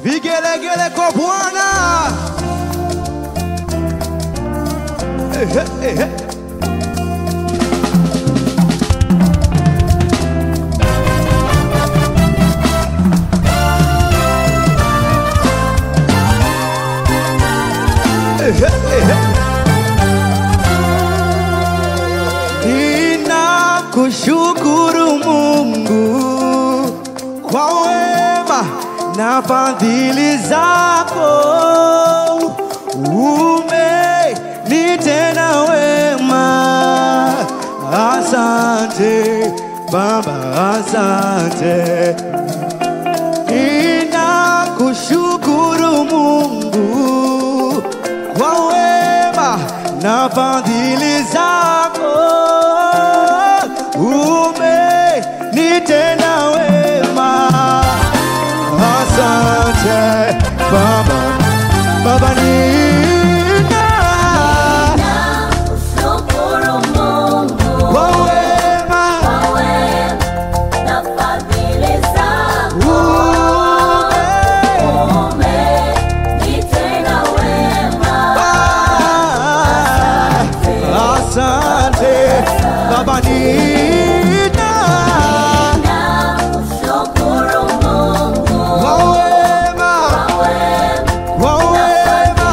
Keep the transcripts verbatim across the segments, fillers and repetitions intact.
Vigelegele kwa Bwana. Ehe, ehe. Ehe, ehe. Ninakushukuru Mungu kwa wema na fadhili zako, umenitenda wema. Asante Baba, asante. Ninakushukuru Mungu kwa wema na fadhili zako, umenitenda wema. Asante Baba, Baba nina kushukuru Mungu kwa wema na fadhili zako, umenitenda wema. Asante Baba nina kushukuru Mungu kwa wema, kwa wema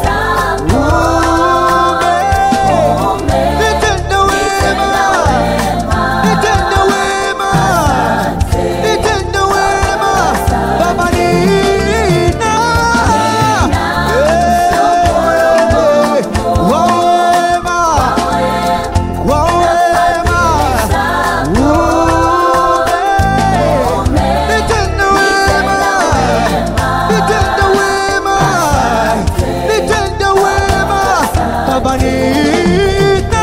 nitenda wema, nitenda wema, nitenda wema. Baba nina kwa wema, kwa wema nitenda wema, nitenda wema, nitenda wema. Baba nina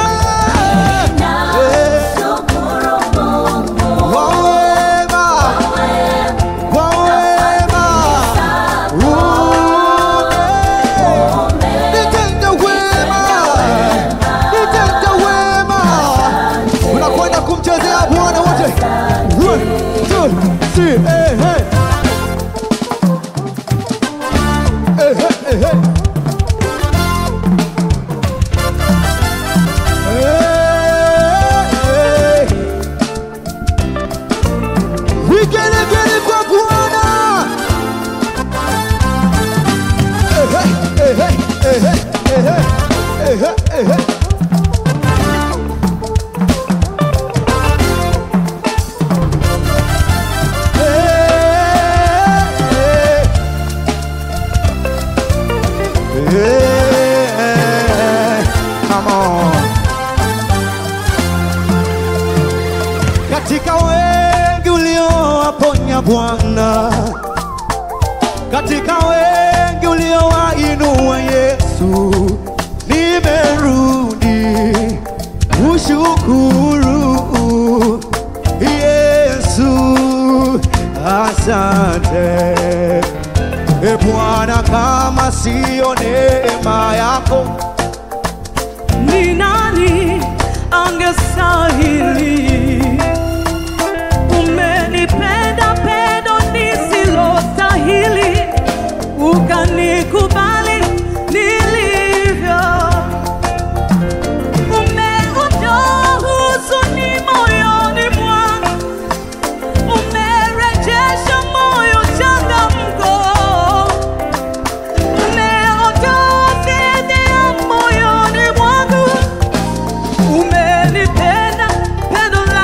kushukuru Mungu kwa wema, kwa wema nitenda wema, nitenda wema. Unakwenda kumchezea Bwana wote. One, two, three, hey, hey. Hey, hey, hey, hey. Hey, hey. Vigelegele kwa Bwana. Hey, hey, hey, hey, hey, hey, hey, hey, hey, hey, hey. Yeah, come on. Katika wengi uliowaponya Bwana, katika wengi uliowainua Yesu, nimerudi kushukuru Yesu. Asante e Bwana, kama sio neema yako Ni nani angestahili? Umenipenda pendo nisilostahili, ukanikubali nilivyo. Umeondoa huzuni moyoni mwangu, umerejesha moyo changamko. Umeondoa fedheha moyoni mwangu, umenipenda pendo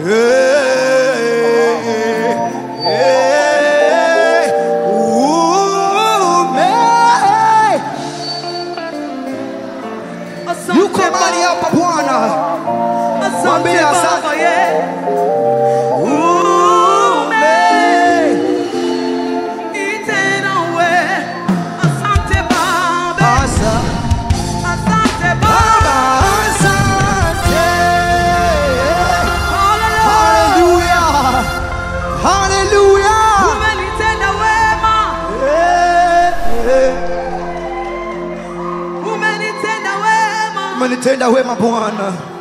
Yuko mahali hapa Bwana, mwambie asante. Umenitenda wema Bwana.